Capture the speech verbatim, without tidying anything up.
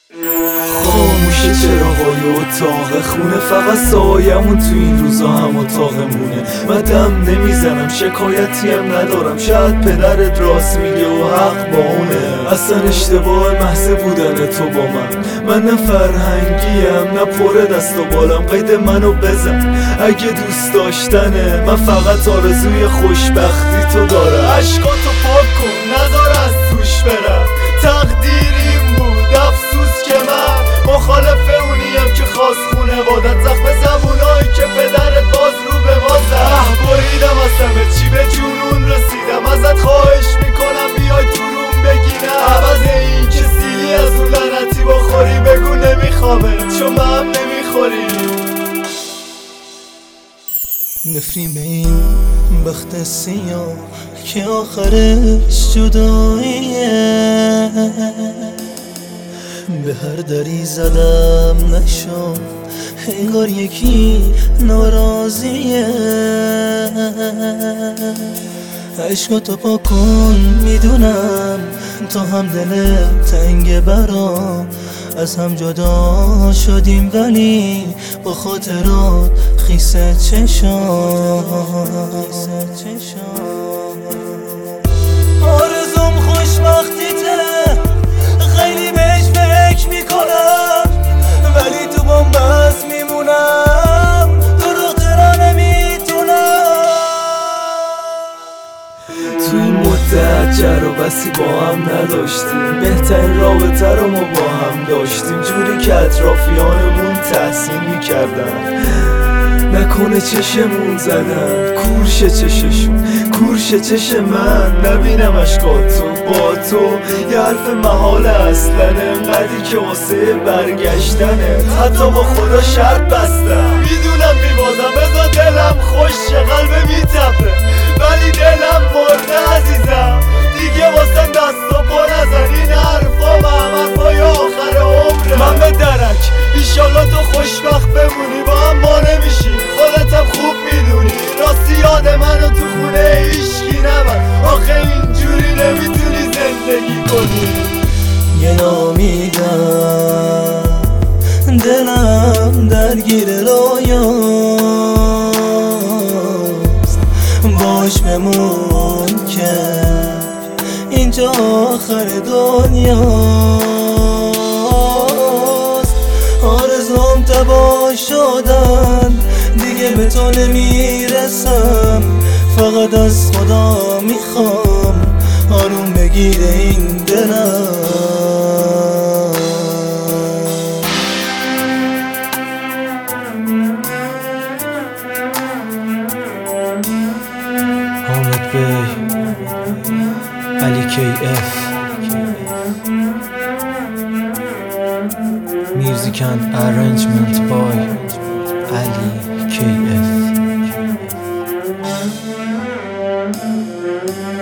خاموشه چراغای اتاق خونه، فقط سایمون تو این روزا هم اتاقمونه. من دم نمیزنم، شکایتی هم ندارم، شاید پدرت راست میگه و حق با اونه. اصلا اشتباه محض بودن تو با من، من نه فرهنگیم نه پر دست و بالم. قید منو بزن اگه دوست داشتنه، من فقط آرزوی خوشبختی تو دارم. عشقاتو پاک کن نذار از توش برم، تقدیر این بود افسوس که من مخالف اونیم که خواست خونوادت زخم زبونایی که پدرت باز رو به باز اه بریدم از همه چی به جنون رسیدم. ازت خواهش میکنم بیای تو روم بگیرم، عوض این که سیلی از اون لعنتی بخوری بگو نمیخوامه چون من هم نمیخوری. نفرین به این بخت سیاه که آخرش جداییه، به هر دری زدم نشد انگار یکی ناراضیه. عشقاتو پاک کن میدونم تا هم دل تنگ برام، از هم جدا شدیم ولی با خاطرات خیسه چشام. آرزوم خوشبختیته، خیلی بهش فکر میکنم ولی تو بن‌بست میمونم، دروغ چرا نمیتونم. تو این مدت جر و بسی با هم نداشتیم، بهترین رابطه رو ما با هم داشتیم، جوری که اطرافیانمون تحسین میکردن. نکنه چشمون زدن کورش چششون، کورش چش من، نبینم اشکاتو با تو. یه حرف محال اصلا انقدری که واسه برگشتنه، حتی با خدا شرط بستم. میدونم میبازم بذار دلم خوشه، قلبه میتپه ولی دلم مرده عزیزم. دیگه واسم دست و پا نزن، این حرفا و حرفای آخر عمره. من به درک ایشالله تو خوشبخت بمونی، با هم ما نمیشیم خودتم خوب میدونی. راستی یاد منو تو خونه هیشکی نبر، آخه اینجوری نمیتونی زندگی کنی. یه نامیدم دلم درگیر رویاست، باش بمون که اینجا آخر دنیاست. آرزوم تباه شدن دیگه به تو نمیرسم، فقط از خدا میخوام آروم بگیره این دلم. حامد بی علی کی اف Music and arrangement by Ali K F.